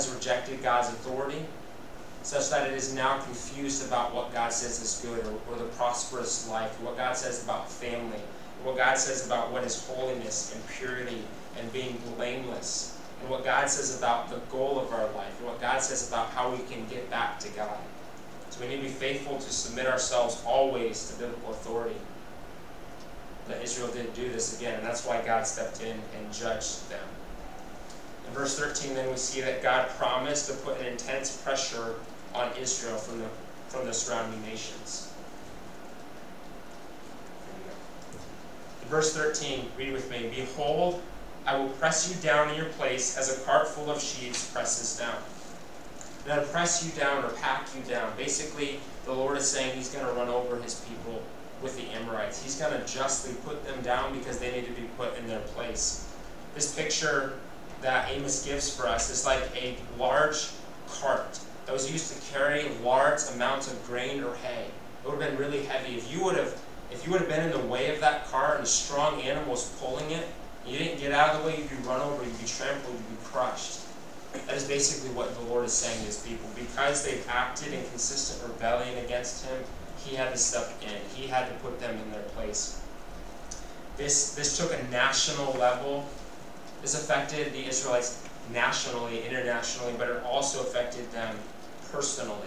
has rejected God's authority, such that it is now confused about what God says is good, or the prosperous life, or what God says about family, or what God says about what is holiness and purity and being blameless, and what God says about the goal of our life, and what God says about how we can get back to God. So we need to be faithful to submit ourselves always to biblical authority. But Israel didn't do this again, and that's why God stepped in and judged them. In verse 13, then we see that God promised to put an intense pressure on Israel from the surrounding nations. In verse 13, read with me. Behold, I will press you down in your place as a cart full of sheaves presses down. Now, to press you down or pack you down, basically the Lord is saying he's going to run over his people with the Amorites. He's going to justly put them down because they need to be put in their place. This picture that Amos gives for us is like a large cart that was used to carry large amounts of grain or hay. It would have been really heavy. If you would have been in the way of that cart and a strong animal was pulling it, and you didn't get out of the way, you'd be run over, you'd be trampled, you'd be crushed. That is basically what the Lord is saying to his people. Because they've acted in consistent rebellion against him, he had to step in. He had to put them in their place. This took a national level. This affected the Israelites nationally, internationally, but it also affected them personally.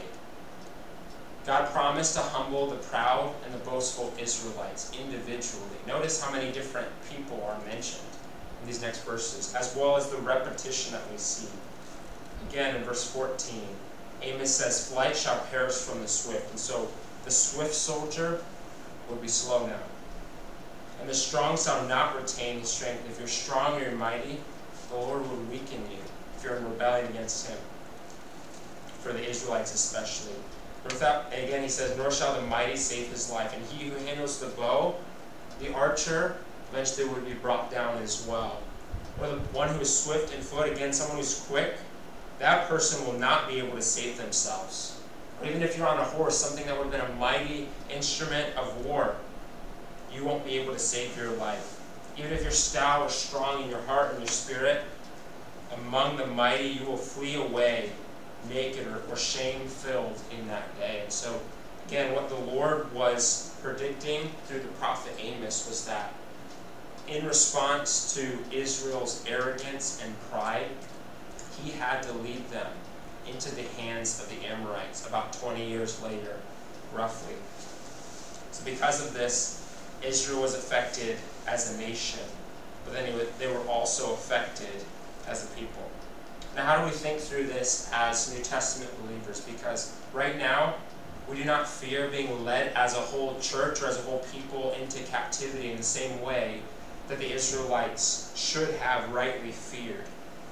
God promised to humble the proud and the boastful Israelites individually. Notice how many different people are mentioned in these next verses, as well as the repetition that we see. Again, in verse 14, Amos says, flight shall perish from the swift. And so the swift soldier will be slow now. And the strong shall not retain his strength. If you're strong or you're mighty, the Lord will weaken you if you're in rebellion against him. For the Israelites especially. And again he says, nor shall the mighty save his life. And he who handles the bow, the archer, eventually would be brought down as well. Or the one who is swift in foot, again, someone who's quick, that person will not be able to save themselves. Or even if you're on a horse, something that would have been a mighty instrument of war, you won't be able to save your life. Even if you're stout or strong in your heart and your spirit, among the mighty you will flee away naked or shame-filled in that day. And so, again, what the Lord was predicting through the prophet Amos was that in response to Israel's arrogance and pride, he had to lead them into the hands of the Amorites about 20 years later, roughly. So because of this, Israel was affected as a nation, but then they were also affected as a people. Now, how do we think through this as New Testament believers? Because right now, we do not fear being led as a whole church or as a whole people into captivity in the same way that the Israelites should have rightly feared.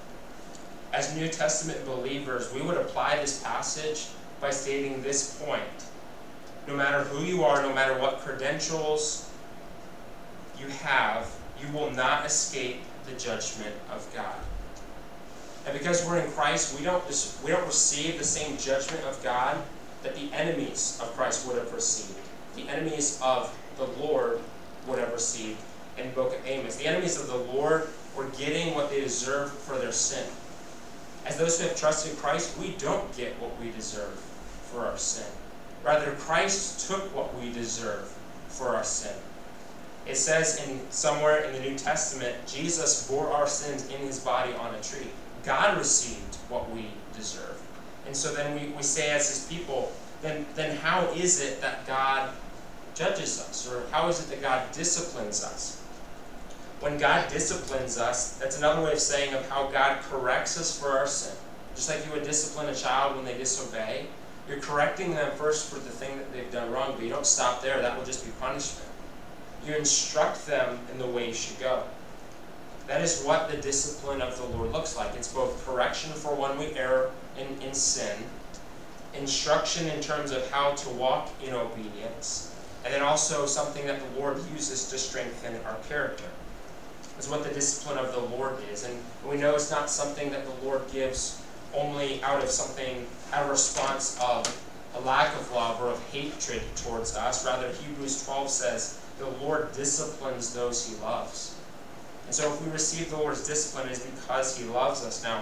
As New Testament believers, we would apply this passage by stating this point. No matter who you are, no matter what credentials you have, you will not escape the judgment of God. And because we're in Christ, we don't receive the same judgment of God that the enemies of Christ would have received. The enemies of the Lord would have received in the book of Amos. The enemies of the Lord were getting what they deserved for their sin. As those who have trusted Christ, we don't get what we deserve for our sin. Rather, Christ took what we deserve for our sin. It says somewhere in the New Testament, Jesus bore our sins in his body on a tree. God received what we deserve. And so then we say as his people, then how is it that God judges us? Or how is it that God disciplines us? When God disciplines us, that's another way of saying of how God corrects us for our sin. Just like you would discipline a child when they disobey, you're correcting them first for the thing that they've done wrong, but you don't stop there. That will just be punishment. You instruct them in the way you should go. That is what the discipline of the Lord looks like. It's both correction for when we err in sin, instruction in terms of how to walk in obedience, and then also something that the Lord uses to strengthen our character. That's what the discipline of the Lord is. And we know it's not something that the Lord gives only out of response of a lack of love or of hatred towards us. Rather, Hebrews 12 says, the Lord disciplines those he loves. And so if we receive the Lord's discipline, it is because he loves us. Now,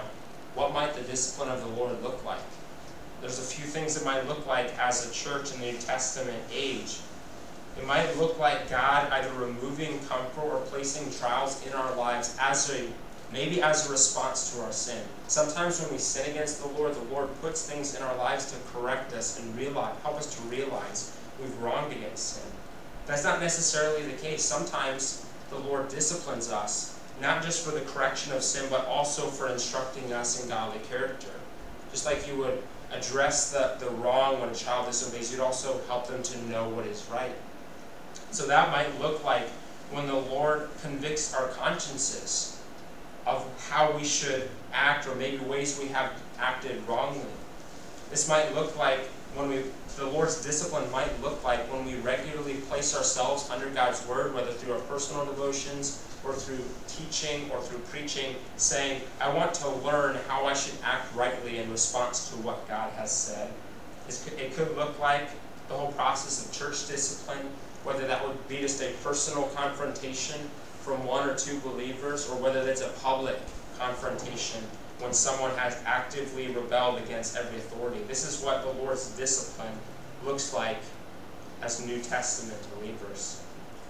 what might the discipline of the Lord look like? There's a few things it might look like as a church in the New Testament age. It might look like God either removing comfort or placing trials in our lives maybe as a response to our sin. Sometimes when we sin against the Lord puts things in our lives to correct us and help us to realize we've wronged against sin. That's not necessarily the case. Sometimes the Lord disciplines us, not just for the correction of sin, but also for instructing us in godly character. Just like you would address the wrong when a child disobeys, you'd also help them to know what is right. So that might look like when the Lord convicts our consciences of how we should act, or maybe ways we have acted wrongly. This might look like the Lord's discipline might look like when we regularly place ourselves under God's word, whether through our personal devotions or through teaching or through preaching, saying, I want to learn how I should act rightly in response to what God has said. It could look like the whole process of church discipline, whether that would be just a personal confrontation from one or two believers, or whether that's a public confrontation when someone has actively rebelled against every authority. This is what the Lord's discipline looks like as New Testament believers.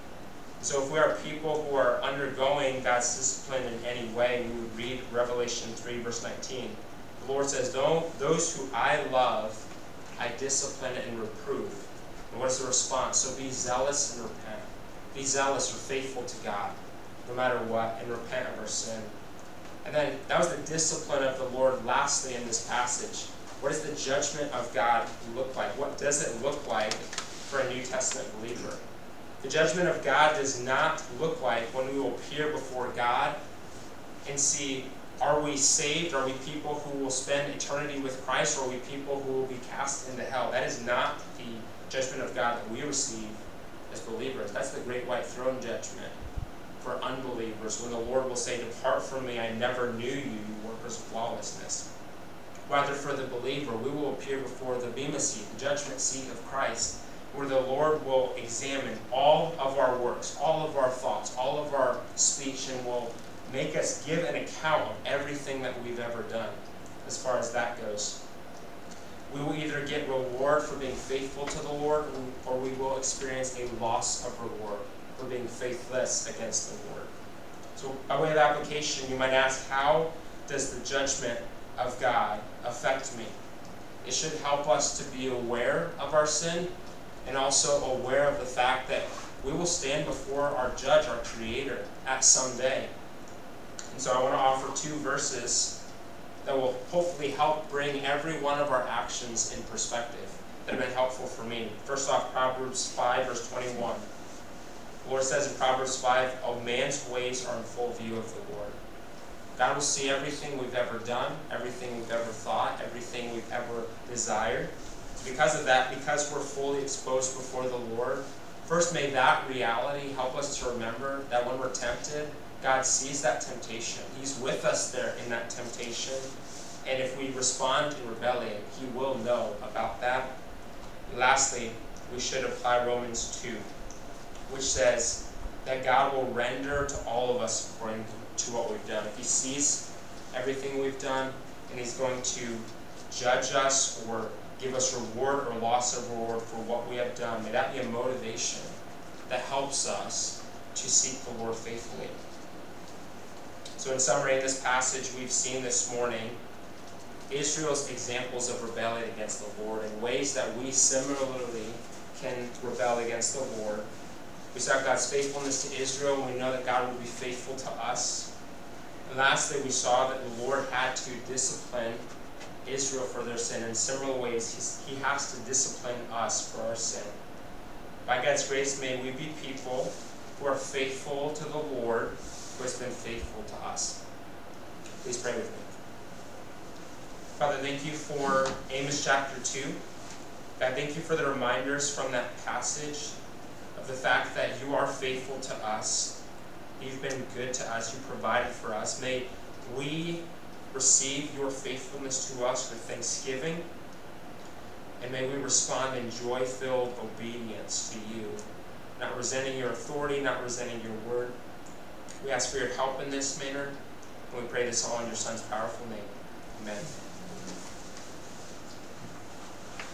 So if we are people who are undergoing God's discipline in any way, we would read Revelation 3, verse 19. The Lord says, those who I love, I discipline and reprove. And what is the response? So be zealous and repent. Be zealous or faithful to God, no matter what, and repent of our sin. And then that was the discipline of the Lord lastly in this passage. What does the judgment of God look like? What does it look like for a New Testament believer? The judgment of God does not look like when we will appear before God and see, are we saved? Are we people who will spend eternity with Christ? Or are we people who will be cast into hell? That is not the judgment of God that we receive as believers. That's the great white throne judgment for unbelievers, when the Lord will say, depart from me, I never knew you, you workers of lawlessness. Rather, for the believer, we will appear before the Bema seat, the judgment seat of Christ, where the Lord will examine all of our works, all of our thoughts, all of our speech, and will make us give an account of everything that we've ever done, as far as that goes. We will either get reward for being faithful to the Lord, or we will experience a loss of reward for being faithless against the Lord. So by way of application, you might ask, how does the judgment of God affect me? It should help us to be aware of our sin, and also aware of the fact that we will stand before our judge, our Creator, at some day. And so I want to offer two verses that will hopefully help bring every one of our actions in perspective, that have been helpful for me. First off, Proverbs 5, verse 21. The Lord says in Proverbs 5, a man's ways are in full view of the Lord. God will see everything we've ever done, everything we've ever thought, everything we've ever desired. Because of that, because we're fully exposed before the Lord, first may that reality help us to remember that when we're tempted, God sees that temptation. He's with us there in that temptation. And if we respond in rebellion, He will know about that. And lastly, we should apply Romans 2, which says that God will render to all of us according to what we've done. If He sees everything we've done, and He's going to judge us or give us reward or loss of reward for what we have done, may that be a motivation that helps us to seek the Lord faithfully. So in summary, in this passage we've seen this morning, Israel's examples of rebellion against the Lord and ways that we similarly can rebel against the Lord. We saw God's faithfulness to Israel, and we know that God will be faithful to us. And lastly, we saw that the Lord had to discipline Israel for their sin. In similar ways, He has to discipline us for our sin. By God's grace, may we be people who are faithful to the Lord, who has been faithful to us. Please pray with me. Father, thank you for Amos chapter 2. God, thank you for the reminders from that passage of the fact that you are faithful to us. You've been good to us. You provided for us. May we receive your faithfulness to us with thanksgiving, and may we respond in joy-filled obedience to you, not resenting your authority, not resenting your word. We ask for your help in this manner, and we pray this all in your Son's powerful name. Amen.